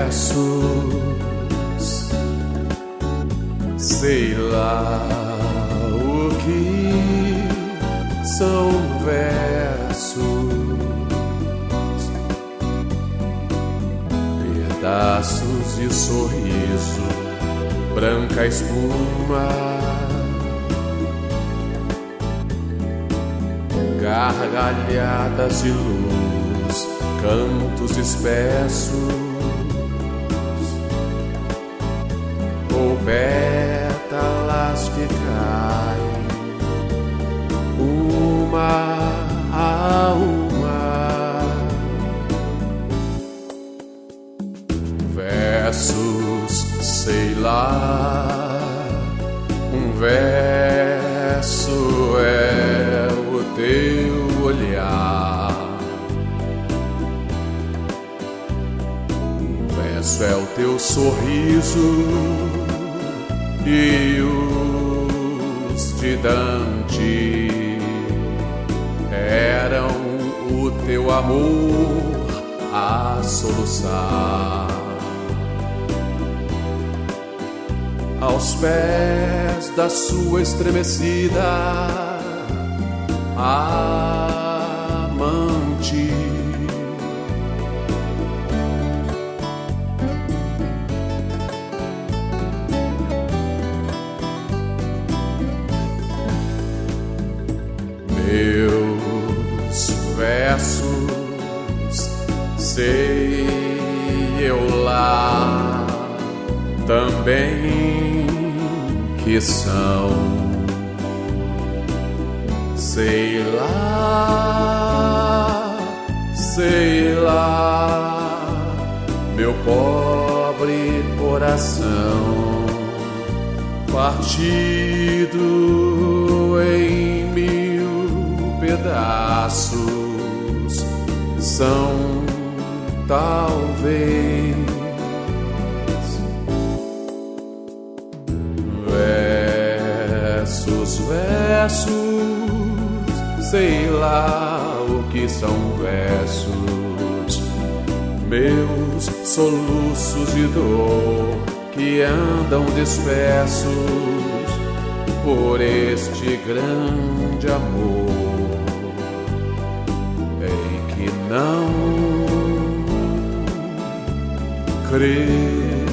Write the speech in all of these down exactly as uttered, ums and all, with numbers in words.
versos, sei lá o que são versos, pedaços de sorriso, branca espuma, gargalhadas de luz, cantos espessos, ou pétalas que caem, uma a uma, versos, sei lá, um verso é o teu olhar, um verso é o teu sorriso, e os de Dante eram o teu amor a soluçar. Aos pés da sua estremecida amante, meus versos, sei eu lá também que são, sei lá, sei lá, meu pobre coração partido em mil pedaços, são talvez versos, versos, sei lá o que são versos, meus soluços de dor que andam dispersos por este grande amor em que não crês.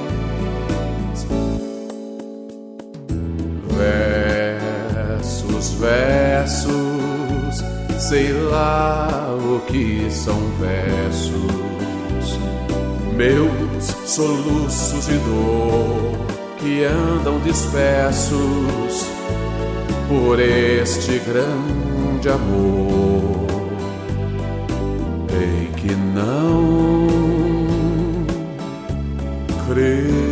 Versos, versos, sei lá o que são versos, meus soluços de dor que andam dispersos por este grande amor em que não creio.